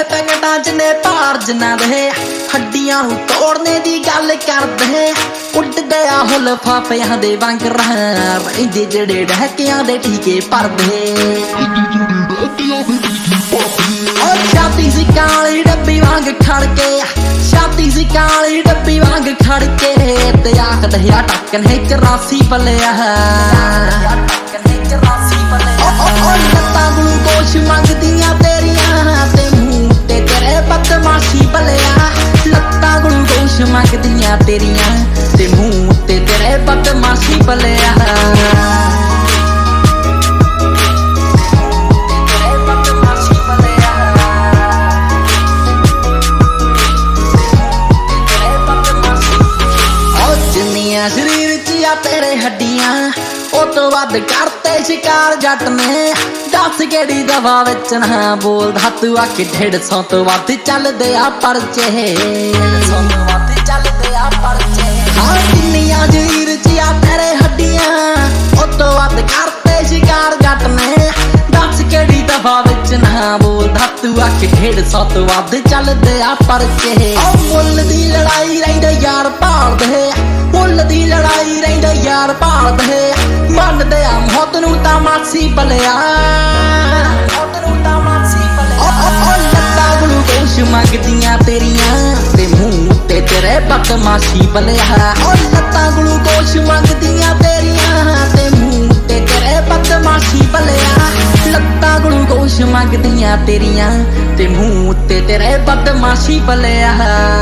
पैकेटां च ने भार जिन्ना दे हड्डियां नूं तोड़ने दी गल करदे उड गया हो लफाफियां दे वांगर रहिंदे जेड़े डहकियां दे टीके भरदे छाती सी काली डब्बी वांग खड़के छाती सी काली डब्बी वांग खड़के ते आखदे आ टक्कन है 84 पलिया लत्तां ग्लूकोश मंगदियां तेरियां ते मूंह ते तेरे बदमाशी पलिया लत्तां ग्लूकोश मंगदियां तेरियां ते मूंह ते तेरे बदमाशी पलिया शरीर च आ तेरे हड्डियां ओ तो वध करते शिकार जट ने दस केड़ी दवा विच ना बोलदा तू आके 150 तो वध चलदे आ परचे किन्नियां शरीर च आ तेरे हड्डियां ओ तो वध करते शिकार जट ने दस केड़ी दवा विच ना बोलदा तू आके 150 तो वध चलदे आ परचे मुੱਲ दी लड़ाई रहिंदे यार भालदे मुੱਲ दी लड़ाई रहिंदे यार भालदे मनदे आ मौत नूं तां मासी भलिया लत्तां ग्लूकोश मंगदियां तेरियां ते मूंह ते तेरे बदमाशी भलिया लत्तां ग्लूकोश मंगदियां तेरियां ते मूंह ते तेरे बदमाशी भलिया लत्तां ग्लूकोश मंगदियां तेरियां ते मूंह ते तेरे बदमाशी भलिया